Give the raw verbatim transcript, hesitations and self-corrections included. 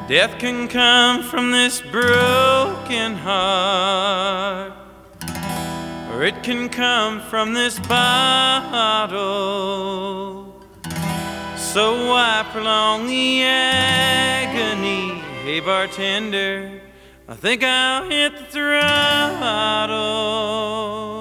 Death can come from this broken heart, or it can come from this bottle. So why prolong the agony? Hey bartender, I think I'll hit the throttle.